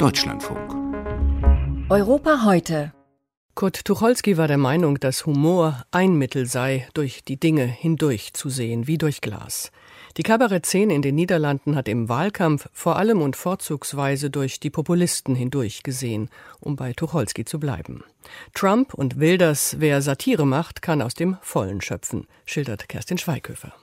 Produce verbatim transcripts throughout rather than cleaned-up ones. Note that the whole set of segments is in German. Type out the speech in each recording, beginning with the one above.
Deutschlandfunk. Europa heute. Kurt Tucholsky war der Meinung, dass Humor ein Mittel sei, durch die Dinge hindurch zu sehen, wie durch Glas. Die Kabarettszene in den Niederlanden hat im Wahlkampf vor allem und vorzugsweise durch die Populisten hindurch gesehen, um bei Tucholsky zu bleiben. Trump und Wilders, wer Satire macht, kann aus dem Vollen schöpfen, schildert Kerstin Schweighöfer.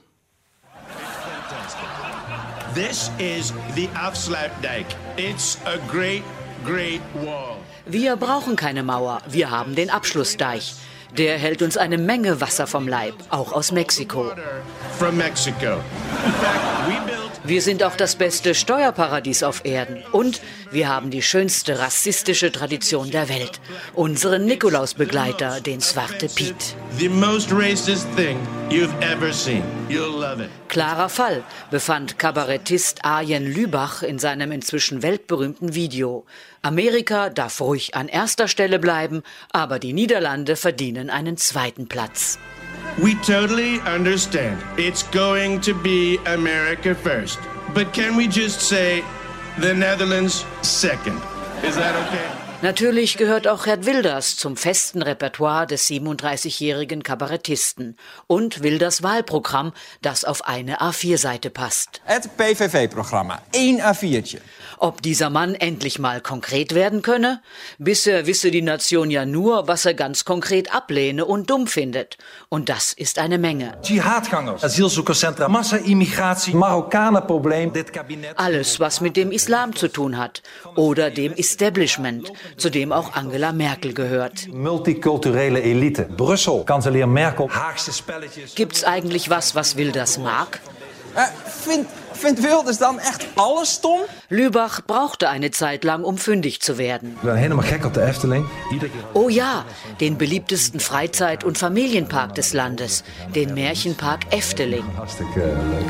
This is the Afsluitdijk. It's a great, great wall. Wir brauchen keine Mauer, wir haben den Abschlussdeich. Der hält uns eine Menge Wasser vom Leib, auch aus Mexiko. From Mexico. Wir sind auch das beste Steuerparadies auf Erden. Und wir haben die schönste rassistische Tradition der Welt. Unseren Nikolausbegleiter, den Zwarte Piet. The most racist thing you've ever seen. You'll love it. Klarer Fall, befand Kabarettist Arjen Lubach in seinem inzwischen weltberühmten Video. Amerika darf ruhig an erster Stelle bleiben, aber die Niederlande verdienen einen zweiten Platz. We totally understand. It's going to be America first. But can we just say the Netherlands second? Is that okay? Natürlich gehört auch Geert Wilders zum festen Repertoire des siebenunddreißigjährigen Kabarettisten und Wilders Wahlprogramm, das auf eine A vier Seite passt. Het P V V-Programma, één A viertje. Ob dieser Mann endlich mal konkret werden könne? Bisher wisse die Nation ja nur, was er ganz konkret ablehne und dumm findet. Und das ist eine Menge. Dschihadgangers, asielzoekerscentra, Massa-Immigratie, Marokkaner-Probleem, dit kabinet. Alles, was mit dem Islam zu tun hat oder dem Establishment, zu dem auch Angela Merkel gehört. Multikulturelle Elite, Brüssel, Kanzler Merkel, Haagse Spelletjes. Gibt's eigentlich was, was Wilders mag? Uh, vind, vindt Wilders dan echt alles stom? Lubach brauchte eine Zeit lang, um fündig zu werden. Ik ben helemaal gek op de Efteling. Oh ja, den beliebtesten Freizeit- und Familienpark des Landes, den Märchenpark Efteling. Hartstikke leuk.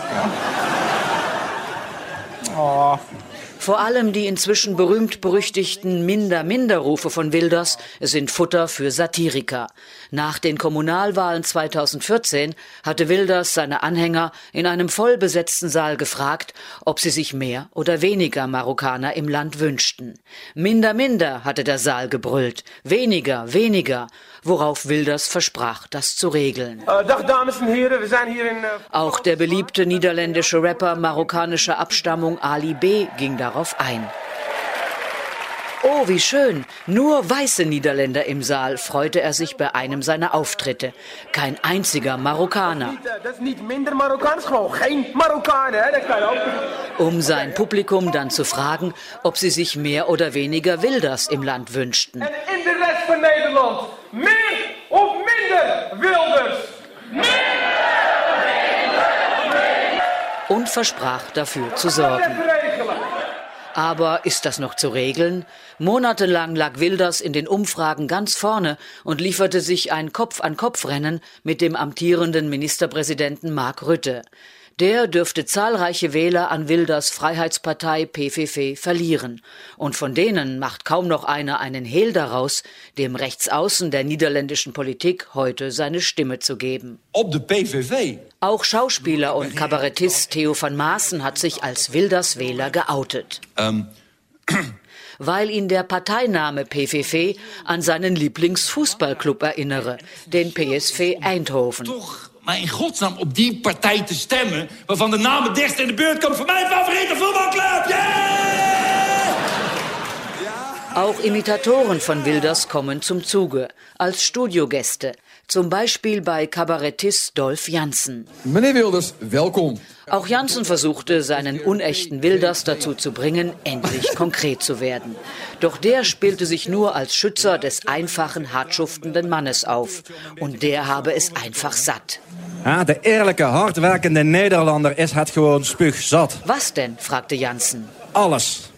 Oh. Vor allem die inzwischen berühmt-berüchtigten Minder-Minder-Rufe von Wilders sind Futter für Satiriker. Nach den Kommunalwahlen zweitausendvierzehn hatte Wilders seine Anhänger in einem vollbesetzten Saal gefragt, ob sie sich mehr oder weniger Marokkaner im Land wünschten. Minder-Minder, hatte der Saal gebrüllt. Weniger, weniger. Worauf Wilders versprach, das zu regeln. Uh, dag dames en heren, we zijn hier in... Uh... Auch der beliebte niederländische Rapper marokkanischer Abstammung Ali B. ging darauf ein. Oh, wie schön. Nur weiße Niederländer im Saal, freute er sich bei einem seiner Auftritte. Kein einziger Marokkaner. Das ist nicht minder Marokkaans, gewoon geen Marokkaner. Dat kan ook. Um sein Publikum dann zu fragen, ob sie sich mehr oder weniger Wilders im Land wünschten. En in de rest van Nederland, meer of minder Wilders? Und versprach dafür zu sorgen. Aber ist das noch zu regeln? Monatelang lag Wilders in den Umfragen ganz vorne und lieferte sich ein Kopf-an-Kopf-Rennen mit dem amtierenden Ministerpräsidenten Mark Rutte. Der dürfte zahlreiche Wähler an Wilders Freiheitspartei P V V verlieren. Und von denen macht kaum noch einer einen Hehl daraus, dem Rechtsaußen der niederländischen Politik heute seine Stimme zu geben. Op de P V V. Auch Schauspieler und Kabarettist Theo van Maassen hat sich als Wilders Wähler geoutet. Um. Weil ihn der Parteiname P V V an seinen Lieblingsfußballclub erinnere, den P S V Eindhoven. Toch maar in godsnaam op die partij te stemmen, waarvan de naam het dichtst in de buurt komt voor mijn favoriete voetbalclub. Yeah! Auch Imitatoren von Wilders kommen zum Zuge, als Studiogäste. Zum Beispiel bei Kabarettist Dolf Jansen. Meneer Wilders, welkom. Auch Jansen versuchte, seinen unechten Wilders dazu zu bringen, endlich konkret zu werden. Doch der spielte sich nur als Schützer des einfachen, hartschuftenden Mannes auf. Und der habe es einfach satt. Ja, de eerlijke, hardwerkende Nederlander is het gewoon spuugzat. Was denn? Fragte Jansen. Alles.